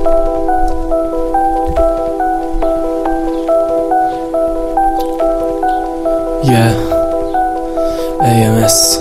AMS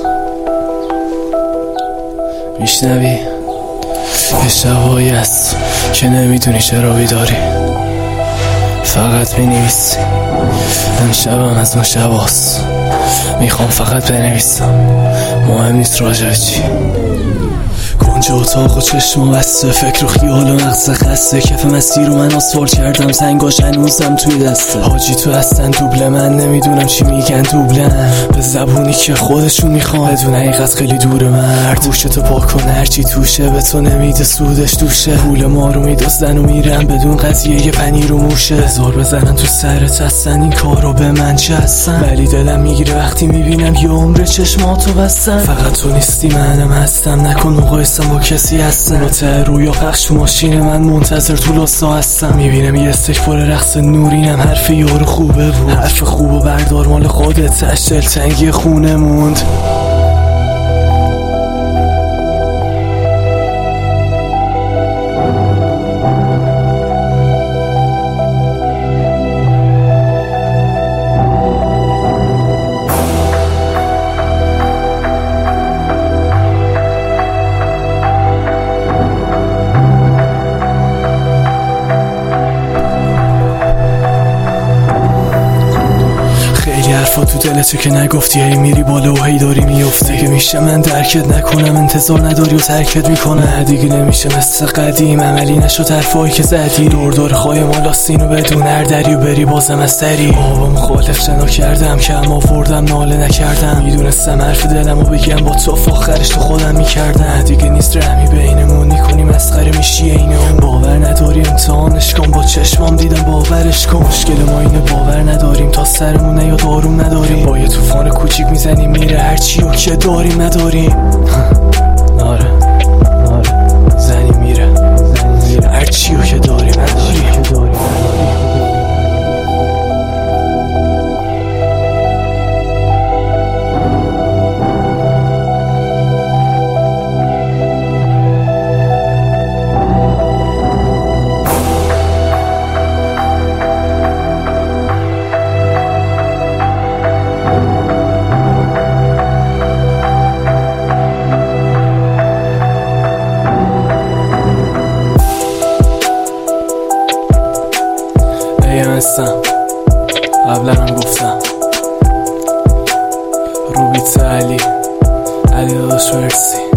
میشنوی؟ یه شبایی هست که نمیدونی چرا بیداری، فقط بنویسی. امشبم از اون شباست، میخوام فقط بنویسم، مهم نیست راجع چی. کنج اتاق و چشم بسته، فکر و خیال و مغز خسته، کف مسیر رو من آسفالت کردم، سنگاش هنوزم توی دسته. حاجی تو هستن دوبله، من نمیدونم چی میگن دوبلن، به زبونی که خودشون میخوان، بدون حقیقت خیلی دوره. مرد گوشتو پاک کن، هرچی توشه به تو نمیده سودش توشه. پول ما رو میدزدن و میرن بدون قضیه پنیر و موشه. هزار بزنن تو سرت هستن، این کارو به من چه هستن، ولی دلم میگیره وقتی میبینم یه عمر چشماتو بستن. فقط تو نیستی منم هستم، نکن مقایسه با کسی هستم. با ته روی و پخش تو ماشین من منتظر تو لاسا هستم. میبینم یه استک پر رقص نورینم، حرف یارو خوبه بود، حرف خوبو بردار مال خودت، تش دلتنگی خونه موند. حرفا تو دلته که نگفتی، هی میری بالا و هی داری میفتی. دیگه میشه من درکت نکنم، انتظار نداری و ترکت میکنم. نه دیگه نمیشه مثل قدیم، عملی نشد حرفایی که زدی. دور خواهی مالاستین و بدون هر دری و بری بازم از دری. بابا مخالف شنا کردم که اما آوردم ناله نکردم، میدونستم حرف دلم و بگم با تو آخرش تو خودم میکردم. نه دیگه نیست رحمی بینمون، میکنی مسخره میشی عین اون. باور نداری امتحانش کن، با چشمام دیدم باورش کن. مشکل ما اینه باور نداریم، تا سرمونه یا داروم نداریم. با یه طوفان کوچیک میزنیم میره هرچی و که داریم نداریم. آره زنی میره هرچی و که داریم نداریم. قبلا هم گفتم روبیت علی داداش مرسی.